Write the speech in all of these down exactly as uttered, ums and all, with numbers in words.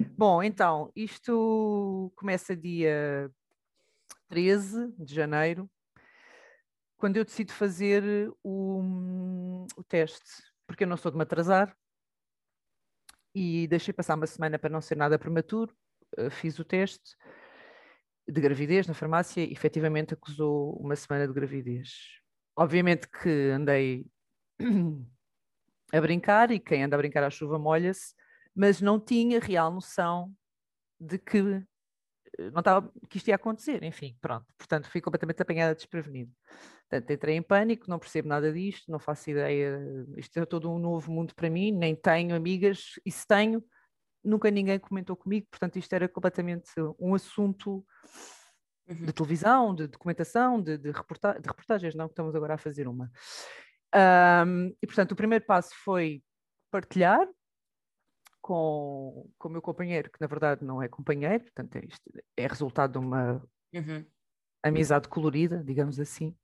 Bom, então, isto começa dia treze de janeiro, quando eu decido fazer o, o teste, porque eu não sou de me atrasar e deixei passar uma semana para não ser nada prematuro, uh, fiz o teste de gravidez na farmácia e efetivamente acusou uma semana de gravidez. Obviamente que andei a brincar e quem anda a brincar à chuva molha-se, mas não tinha real noção de que não estava, que isto ia acontecer, enfim, pronto. Portanto, fui completamente apanhada desprevenido. Portanto, entrei em pânico, não percebo nada disto, não faço ideia, isto é todo um novo mundo para mim, nem tenho amigas, e se tenho, nunca ninguém comentou comigo, portanto, isto era completamente um assunto Uhum. de televisão, de documentação, de, de, reporta de reportagens, não que estamos agora a fazer uma. Um, e, portanto, o primeiro passo foi partilhar com, com o meu companheiro, que na verdade não é companheiro, portanto, é, isto, é resultado de uma Uhum. amizade colorida, digamos assim,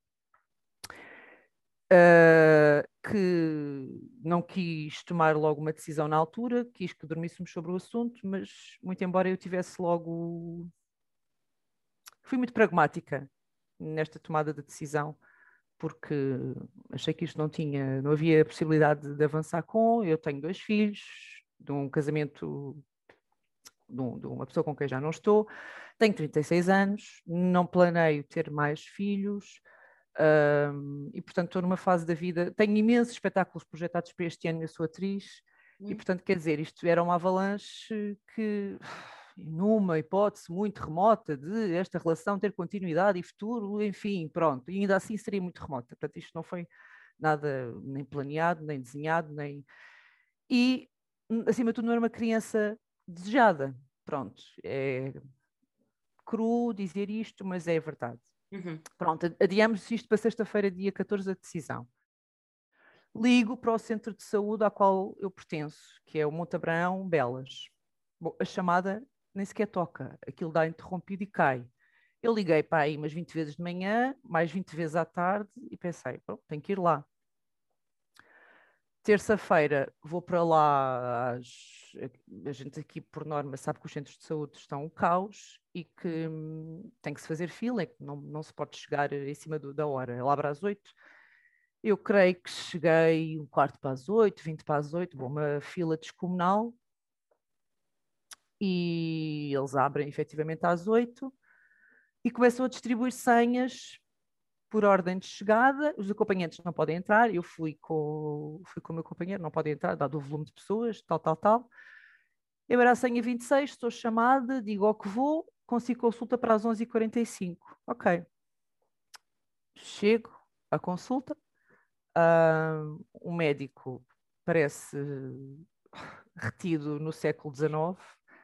uh, que não quis tomar logo uma decisão na altura, quis que dormíssemos sobre o assunto, mas muito embora eu tivesse logo. Fui muito pragmática nesta tomada de decisão, porque achei que isto não tinha, não havia possibilidade de avançar com. Eu tenho dois filhos, de um casamento de, um, de uma pessoa com quem já não estou, tenho trinta e seis anos, não planeio ter mais filhos. Um, e portanto estou numa fase da vida, tenho imensos espetáculos projetados para este ano, eu sou atriz, e Uhum. portanto quer dizer, isto era uma avalanche que, numa hipótese muito remota de esta relação ter continuidade e futuro, enfim, pronto, e ainda assim seria muito remota, portanto isto não foi nada nem planeado, nem desenhado, nem... E acima de tudo não era uma criança desejada, pronto, é cru dizer isto, mas é verdade. Uhum. Pronto, adiamos isto para sexta-feira, dia catorze, a decisão. Ligo para o centro de saúde ao qual eu pertenço, que é o Monte Abraão Belas. Bom, a chamada nem sequer toca, aquilo dá interrompido e cai. Eu liguei para aí umas vinte vezes de manhã, mais vinte vezes à tarde e pensei, pronto, tenho que ir lá. Terça-feira vou para lá, às... a gente aqui por norma sabe que os centros de saúde estão um caos e que hum, tem que se fazer fila, é que não, não se pode chegar em cima do, da hora. Ela abre às oito. Eu creio que cheguei um quarto para as oito, vinte para as oito, bom, uma fila descomunal e eles abrem efetivamente às oito e começam a distribuir senhas por ordem de chegada. Os acompanhantes não podem entrar, eu fui com, fui com o meu companheiro, não podem entrar, dado o volume de pessoas, tal, tal, tal. Eu era a senha vinte e seis, estou chamada, digo ao que vou, consigo consulta para as onze e quarenta e cinco. Ok, chego à consulta, uh, um médico parece retido no século dezenove,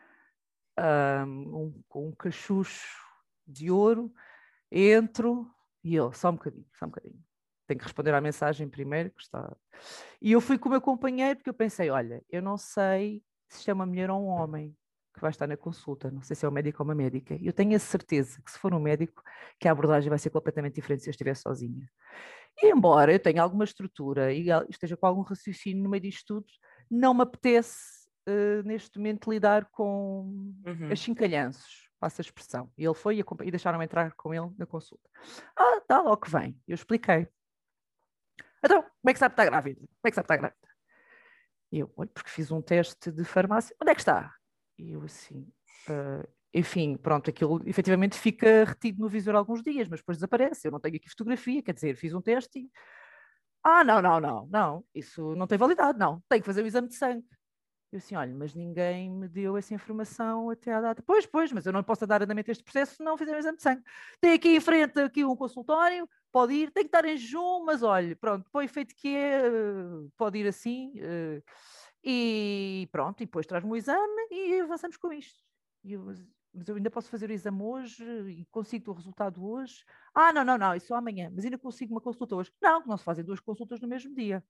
um, com um cachucho de ouro, entro e ele, só um bocadinho, só um bocadinho. Tenho que responder à mensagem primeiro, que está... E eu fui com o meu companheiro, porque eu pensei, olha, eu não sei se isto é uma mulher ou um homem que vai estar na consulta, não sei se é um médico ou uma médica. Eu tenho a certeza que se for um médico, que a abordagem vai ser completamente diferente se eu estiver sozinha. E embora eu tenha alguma estrutura e esteja com algum raciocínio no meio disto tudo, não me apetece uh, neste momento lidar com Uhum. achincalhanços, passa a expressão. E ele foi e, e deixaram-me entrar com ele na consulta. Ah, tá, logo que vem. Eu expliquei. Então, como é que sabe que está grávida? Como é que sabe que está grávida? E eu, olha, porque fiz um teste de farmácia. Onde é que está? E eu assim, uh, enfim, pronto, aquilo efetivamente fica retido no visor alguns dias, mas depois desaparece. Eu não tenho aqui fotografia, quer dizer, fiz um teste e ah, não, não, não, não, isso não tem validade, não, tem que fazer o exame de sangue. Eu assim, olha, mas ninguém me deu essa informação até à data. Pois, pois, mas eu não posso dar andamento a este processo se não fizer o exame de sangue. Tem aqui em frente aqui um consultório, pode ir, tem que estar em jejum, mas olha, pronto, para o efeito que é, pode ir assim, uh, e pronto, e depois traz-me o exame e avançamos com isto. E eu, mas eu ainda posso fazer o exame hoje e consigo o resultado hoje? Ah, não, não, não, isso só amanhã, mas ainda consigo uma consulta hoje. Não, não se fazem duas consultas no mesmo dia.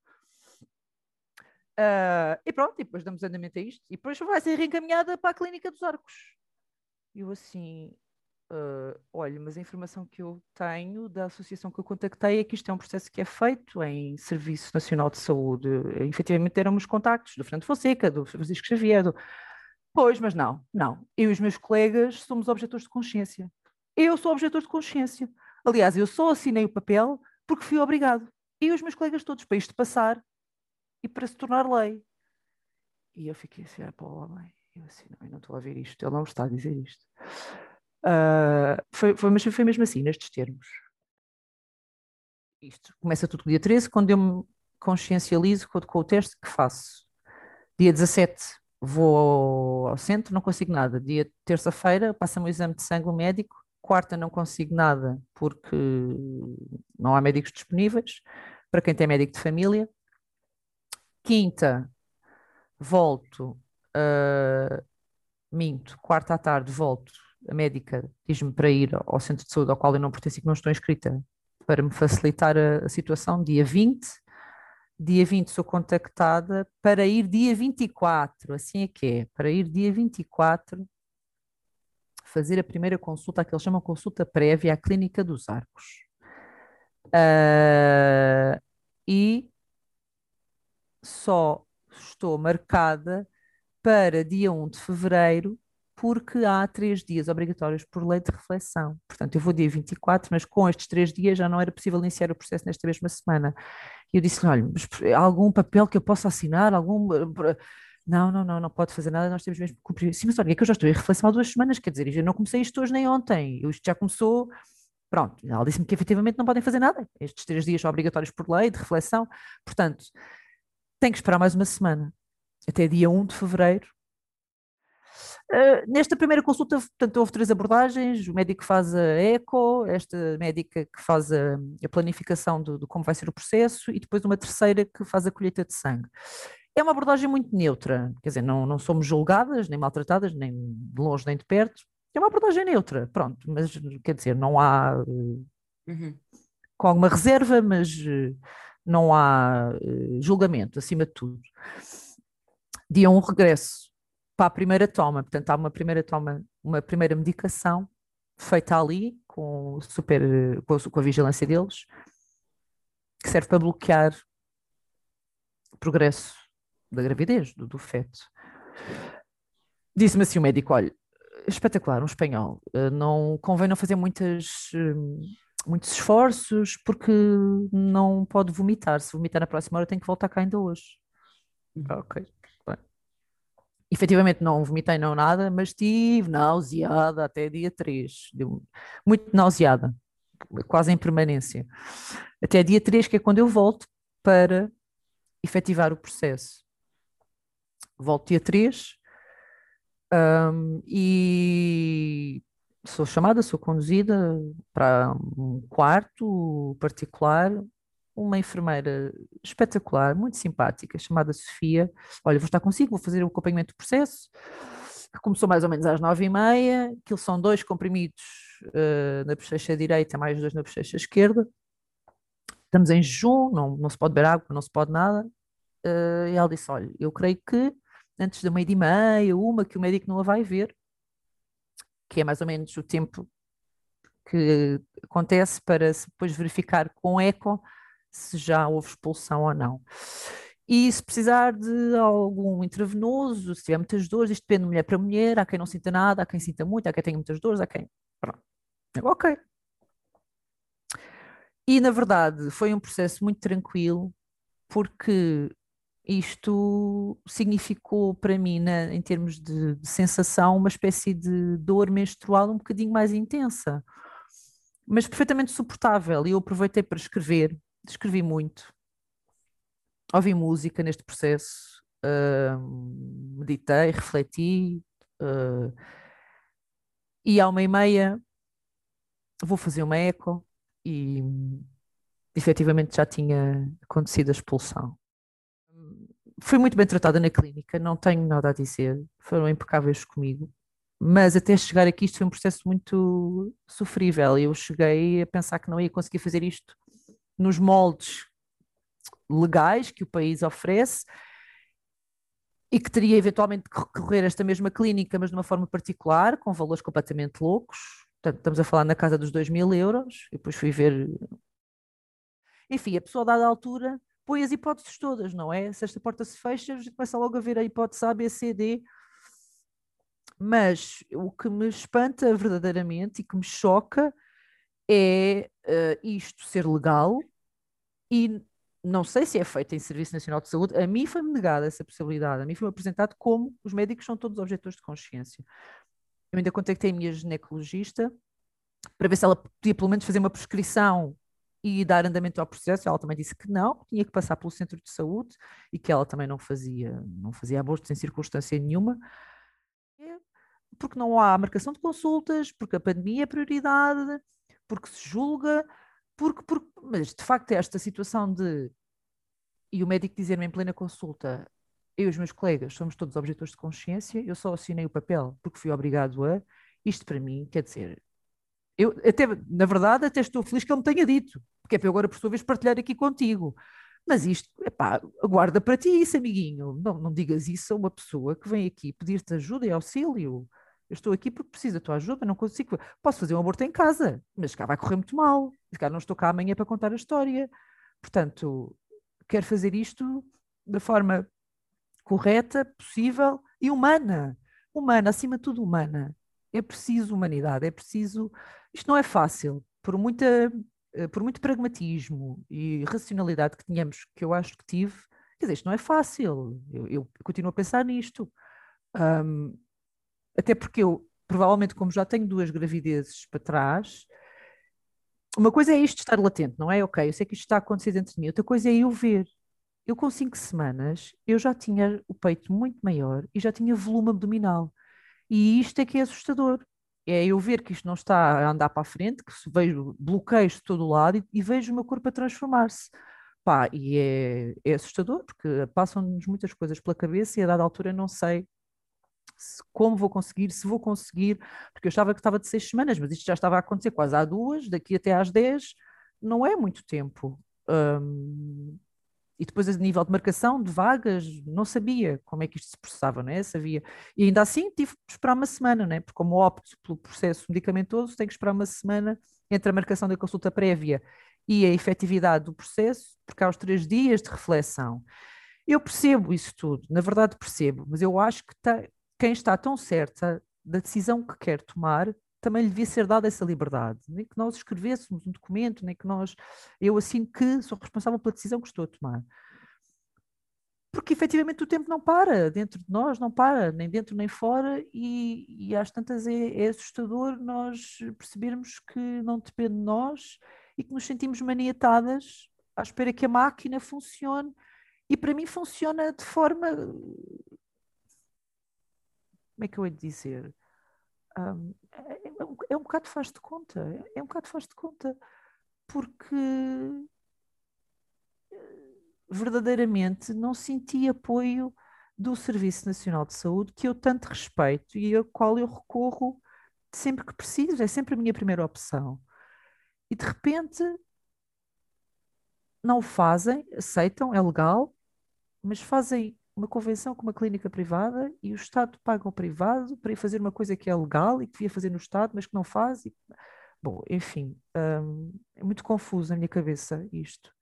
Uh, e pronto, e depois damos andamento a isto. E depois vai ser reencaminhada para a Clínica dos Arcos. E eu assim, uh, olha, mas a informação que eu tenho da associação que eu contactei é que isto é um processo que é feito em Serviço Nacional de Saúde. E, efetivamente éramos contactos do Fernando Fonseca, do Francisco Xavier, do... Pois, mas não, não. Eu e os meus colegas somos objetores de consciência. Eu sou objetor de consciência. Aliás, eu só assinei o papel porque fui obrigado. E os meus colegas todos, para isto passar e para se tornar lei. E eu fiquei assim, ah, para o homem. Eu assim, não, eu não estou a ver isto, ele não está a dizer isto. Uh, foi, foi, mas foi mesmo assim, nestes termos. Isto começa tudo com o dia treze, quando eu me consciencializo com, com o teste que faço. Dia dezassete vou ao, ao centro, não consigo nada. Dia terça-feira passa-me o exame de sangue o médico. Quarta não consigo nada porque não há médicos disponíveis para quem tem médico de família. Quinta volto, uh, minto, quarta à tarde volto. A médica diz-me para ir ao centro de saúde ao qual eu não pertenço e que não estou inscrita para me facilitar a, a situação. Dia vinte, dia vinte sou contactada para ir dia vinte e quatro, assim é que é, para ir dia vinte e quatro fazer a primeira consulta, a que eles chamam consulta prévia à Clínica dos Arcos. Uh, e só estou marcada para dia um de fevereiro, porque há três dias obrigatórios por lei de reflexão. Portanto, eu vou dia vinte e quatro, mas com estes três dias já não era possível iniciar o processo nesta mesma semana. E eu disse-lhe, olha, há algum papel que eu possa assinar? Algum... Não, não, não, não pode fazer nada, nós temos mesmo que cumprir. Sim, mas olha, é que eu já estou em reflexão há duas semanas, quer dizer, eu não comecei isto hoje nem ontem, isto já começou... Pronto, ela disse-me que efetivamente não podem fazer nada. Estes três dias são obrigatórios por lei de reflexão, portanto, tem que esperar mais uma semana, até dia um de fevereiro. Uh, nesta primeira consulta, portanto, houve três abordagens, o médico faz a eco, esta médica que faz a, a planificação de, de como vai ser o processo e depois uma terceira que faz a colheita de sangue. É uma abordagem muito neutra, quer dizer, não, não somos julgadas, nem maltratadas, nem de longe nem de perto, é uma abordagem neutra, pronto, mas quer dizer, não há, uh, uhum. com alguma reserva, mas uh, não há uh, julgamento, acima de tudo. Dia um, regresso para a primeira toma, portanto há uma primeira toma, uma primeira medicação feita ali com, super, com, a, com a vigilância deles, que serve para bloquear o progresso da gravidez, do, do feto. Disse-me assim o médico, olha, espetacular, um espanhol, não convém não fazer muitas, muitos esforços porque não pode vomitar, se vomitar na próxima hora tem que voltar cá ainda hoje. Uhum. Ok. Efetivamente não vomitei, não nada, mas estive nauseada até dia três, muito nauseada, quase em permanência. Até dia três, que é quando eu volto para efetivar o processo. Volto dia três um, e sou chamada, sou conduzida para um quarto particular, uma enfermeira espetacular, muito simpática, chamada Sofia. Olha, vou estar consigo, vou fazer o acompanhamento do processo, que começou mais ou menos às nove e meia, aquilo são dois comprimidos uh, na bochecha direita, mais dois na bochecha esquerda. Estamos em jejum, não, não se pode beber água, não se pode nada. Uh, e ela disse, olha, eu creio que antes da meia e meia, uma, que o médico não a vai ver, que é mais ou menos o tempo que acontece para se depois verificar com eco se já houve expulsão ou não. E se precisar de algum intravenoso, se tiver muitas dores, isto depende de mulher para mulher, há quem não sinta nada, há quem sinta muito, há quem tenha muitas dores, há quem... Pronto. Ok. E, na verdade, foi um processo muito tranquilo, porque isto significou para mim, na, em termos de, de sensação, uma espécie de dor menstrual um bocadinho mais intensa, mas perfeitamente suportável. E eu aproveitei para escrever, escrevi muito, ouvi música neste processo, uh, meditei, refleti, uh, e à uma e meia vou fazer uma eco e efetivamente já tinha acontecido a expulsão. Fui muito bem tratada na clínica, não tenho nada a dizer, foram impecáveis comigo, mas até chegar aqui isto foi um processo muito sofrível. Eu cheguei a pensar que não ia conseguir fazer isto nos moldes legais que o país oferece e que teria eventualmente que recorrer a esta mesma clínica, mas de uma forma particular, com valores completamente loucos. Portanto, estamos a falar na casa dos dois mil euros, e depois fui ver... Enfim, a pessoa a dada altura põe as hipóteses todas, não é? Se esta porta se fecha, a gente começa logo a ver a hipótese A, B, C, D. Mas o que me espanta verdadeiramente e que me choca é uh, isto ser legal e não sei se é feito em Serviço Nacional de Saúde. A mim foi-me negada essa possibilidade. A mim foi-me apresentado como os médicos são todos objetores de consciência. Eu ainda contactei a minha ginecologista para ver se ela podia pelo menos fazer uma prescrição e dar andamento ao processo. Ela também disse que não, que tinha que passar pelo centro de saúde e que ela também não fazia, não fazia abortos em circunstância nenhuma, porque não há marcação de consultas, porque a pandemia é prioridade, porque se julga, porque, porque... Mas de facto é esta situação de, e o médico dizer-me em plena consulta, eu e os meus colegas somos todos objetores de consciência, eu só assinei o papel porque fui obrigado a, isto para mim, quer dizer, eu até, na verdade, até estou feliz que ele me tenha dito, porque é para eu agora, por sua vez, partilhar aqui contigo. Mas isto, epá, guarda para ti isso, amiguinho. Não, não digas isso a uma pessoa que vem aqui pedir-te ajuda e auxílio. Eu estou aqui porque preciso da tua ajuda, não consigo. Posso fazer um aborto em casa, mas cá vai correr muito mal. Se cá não estou cá amanhã para contar a história. Portanto, quero fazer isto da forma correta, possível e humana. Humana, acima de tudo humana. É preciso humanidade, é preciso. Isto não é fácil, por muita, eh, por muito pragmatismo e racionalidade que tenhamos, que eu acho que tive, quer dizer, isto não é fácil. Eu, eu continuo a pensar nisto. Ahm, Até porque eu, provavelmente, como já tenho duas gravidezes para trás, uma coisa é isto estar latente, não é? Ok, eu sei que isto está a acontecer dentro de mim. Outra coisa é eu ver. Eu com cinco semanas, eu já tinha o peito muito maior e já tinha volume abdominal. E isto é que é assustador. É eu ver que isto não está a andar para a frente, que se vejo bloqueios de todo o lado e, e vejo o meu corpo a transformar-se. Pá, e é, é assustador, porque passam-nos muitas coisas pela cabeça e a dada altura eu não sei se- como vou conseguir, se vou conseguir, porque eu estava que estava de seis semanas, mas isto já estava a acontecer quase há duas, daqui até às dez, não é muito tempo. Hum, e depois, a nível de marcação de vagas, não sabia como é que isto se processava, não é? Sabia. E ainda assim tive que esperar uma semana, não é? Porque como opto pelo processo medicamentoso, tenho que esperar uma semana entre a marcação da consulta prévia e a efetividade do processo, porque há os três dias de reflexão. Eu percebo isso tudo, na verdade percebo, mas eu acho que tá- quem está tão certa da decisão que quer tomar também lhe devia ser dada essa liberdade. Nem que nós escrevêssemos um documento, nem que nós, eu assim que sou responsável pela decisão que estou a tomar. Porque efetivamente o tempo não para dentro de nós, não para, nem dentro nem fora, e, e às tantas é, é assustador nós percebermos que não depende de nós e que nos sentimos maniatadas à espera que a máquina funcione. E para mim funciona de forma, como é que eu hei de dizer? Hum, é, é um é um bocado faz de conta, é um bocado faz de conta, porque verdadeiramente não senti apoio do Serviço Nacional de Saúde, que eu tanto respeito e ao qual eu recorro sempre que preciso, é sempre a minha primeira opção. E de repente não o fazem, aceitam, é legal, mas fazem uma convenção com uma clínica privada e o Estado paga ao privado para ir fazer uma coisa que é legal e que devia fazer no Estado, mas que não faz. E... Bom, enfim, hum, é muito confuso na minha cabeça isto.